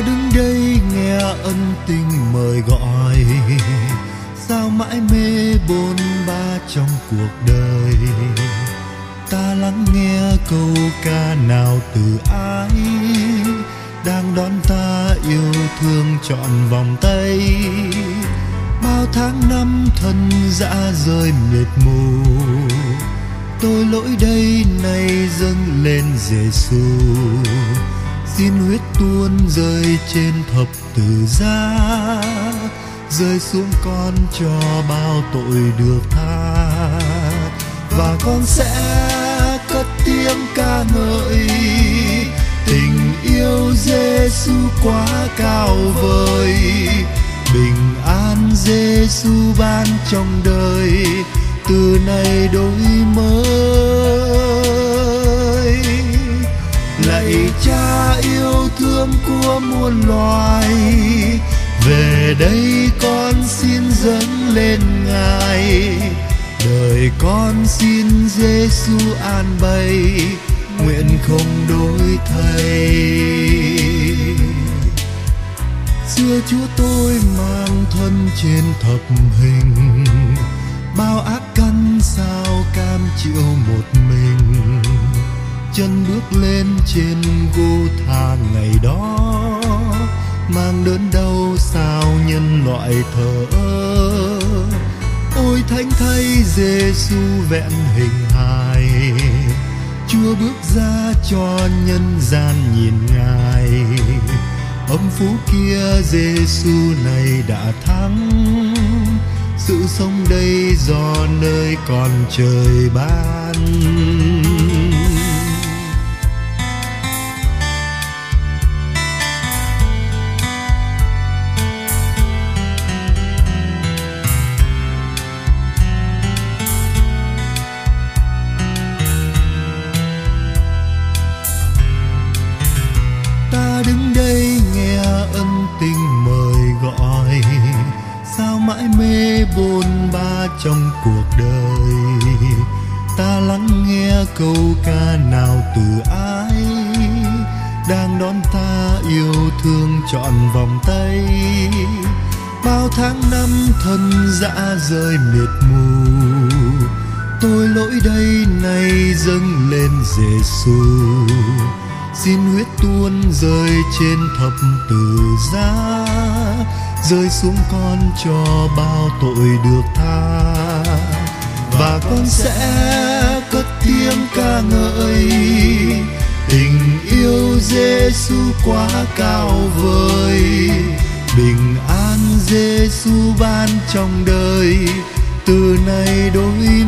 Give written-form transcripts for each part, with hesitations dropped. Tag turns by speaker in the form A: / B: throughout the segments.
A: đứng đây nghe ân tình mời gọi, sao mãi mê bôn ba trong cuộc đời. Ta lắng nghe câu ca nào từ ai đang đón ta yêu thương trọn vòng tay. Bao tháng năm thân dã rơi mệt mù, tôi lỗi đây nay dâng lên Giêsu. Xin huyết tuôn rơi trên thập tự giá, rơi xuống con cho bao tội được tha. Và con sẽ cất tiếng ca ngợi tình yêu Giêsu quá cao vời. Bình an Giêsu ban trong đời, từ nay đổi mới. Lạy Cha yêu thương của muôn loài, về đây con xin dâng lên Ngài. Đời con xin Giêsu an bày, nguyện không đổi thay. Xưa Chúa tôi mang thân trên thập hình, bao ác căn sao cam chịu một mình. Chân bước lên trên gô tha ngày đó, mang đớn đau sao nhân loại thờ ơ. Ôi thánh thay Giêsu vẹn hình hài, Chúa bước ra cho nhân gian nhìn Ngài. Âm phú kia Giêsu này đã thắng, sự sống đây do nơi còn trời ban. Đứng đây nghe ân tình mời gọi, sao mãi mê bôn ba trong cuộc đời. Ta lắng nghe câu ca nào từ ai đang đón ta yêu thương trọn vòng tay. Bao tháng năm thân dã rơi mệt mù, tôi lỗi đây nay dâng lên Giêsu. Xin huyết tuôn rơi trên thập tự giá, rơi xuống con cho bao tội được tha. Và con sẽ cất tiếng ca ngợi tình yêu Giêsu quá cao vời. Bình an Giêsu ban trong đời, từ nay đổi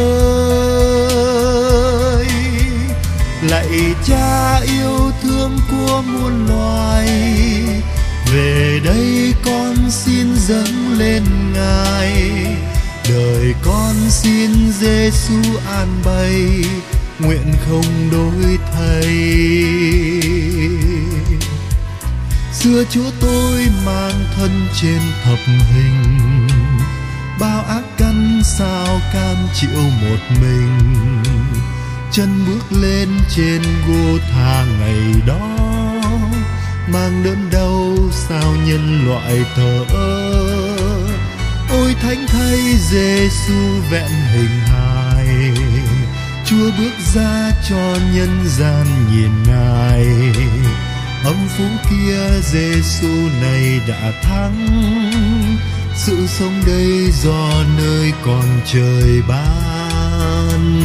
A: mới. Lạy Cha yêu thương của muôn loài, về đây con xin dâng lên Ngài. Đời con xin Giêsu an bày, nguyện không đổi thay. Xưa Chúa tôi mang thân trên thập hình, bao ác căn sao cam chịu một mình. Chân bước lên trên gô tha ngày đó, mang đớn đau sao nhân loại thờ ơ. Ôi thánh thay Giêsu vẹn hình hài, Chúa bước ra cho nhân gian nhìn Ngài. Âm phú kia Giêsu này đã thắng, sự sống đây do nơi còn trời ban.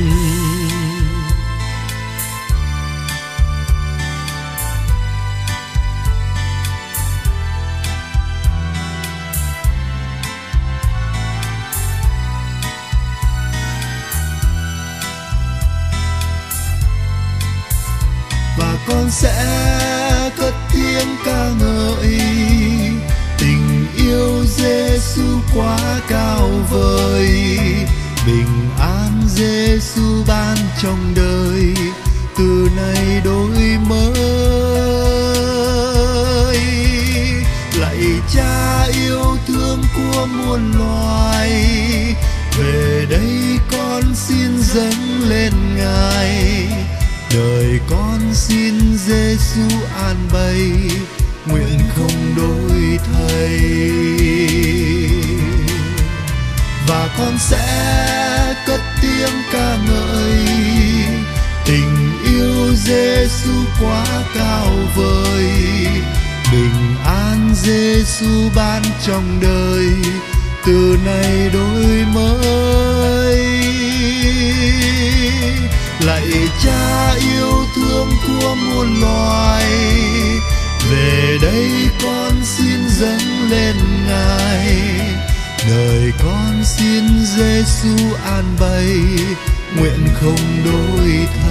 A: Và con sẽ cất tiếng ca ngợi tình yêu Giêsu quá cao vời. Bình an Giêsu ban trong đời, từ nay đổi mới. Lạy Cha yêu thương của muôn loài, về đây con xin dâng lên Ngài. Đời con xin Giêsu an bày, nguyện không đổi thay. Và con sẽ cất tiếng ca ngợi tình yêu Giêsu quá cao vời, bình an Giêsu ban trong đời từ nay đổi mới. Lạy Cha yêu thương của muôn loài, về đây con xin dâng lên Ngài, đời con xin Giêsu an bày, nguyện không đổi thay.